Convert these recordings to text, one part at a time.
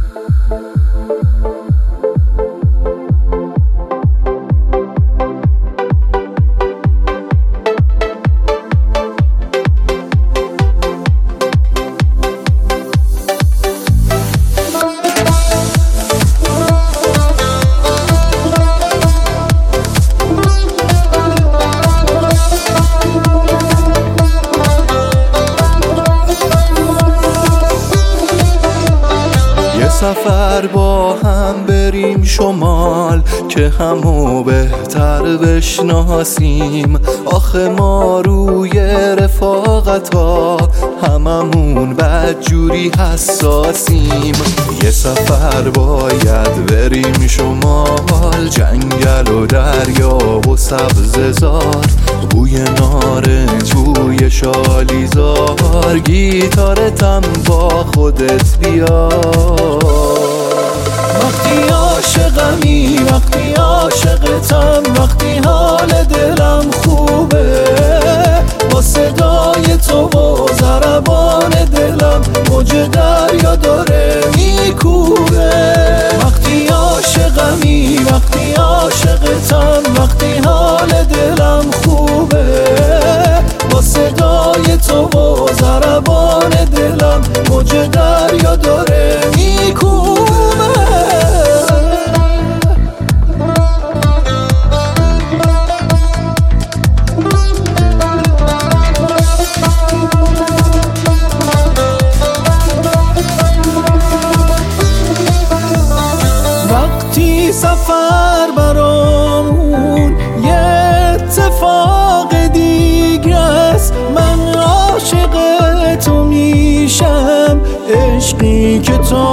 سفر با هم بریم شمال که همو بهتر بشناسیم. آخه ما روی رفاقتا هممون بدجوری حساسیم. یه سفر باید بریم شمال، جنگل و دریا و سبززار، بوی نارنج بوی شالیزار، گیتارتم با خودت بیار. وقتی عاشقمی، وقتی عاشقتم، وقتی حال دلم خوبه، با صدای تو و ضربان دلم موج دریا داره میکوبه. وقتی عاشقمی، وقتی عاشقتم، وقتی حال دلم خوبه، با صدای تو و ضربان دلم موج دریا داره میکوبه. سفر برامون یه اتفاق دیگه است، من عاشق تو میشم، عشقی که تو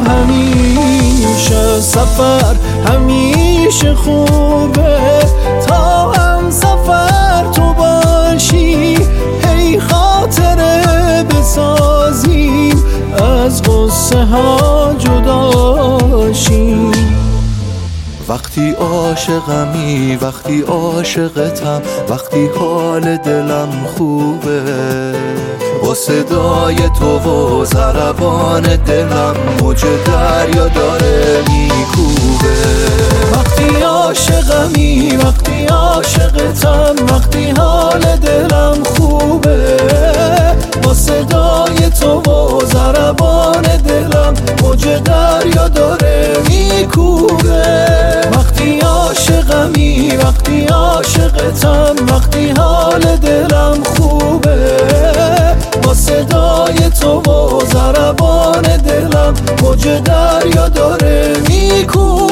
همیشه. سفر همیشه خوبه تا هم سفر تو باشی، هی خاطره بسازیم از غصه ها جداشیم. وقتی عاشقمی، وقتی عاشقتم، وقتی حال دلم خوبه، با صدای تو و ضربان دلم موج دریا داره میکوبه. وقتی عاشقمی، وقتی عاشقتم، وقتی حال دلم خوبه، با صدای تو و ضربان دلم موج دریا داره میکوبه. وقتی عاشقمی، وقتی عاشقتم، وقتی حال دلم خوبه، با صدای تو و ضربان دلم موج دریا داره میکوبه.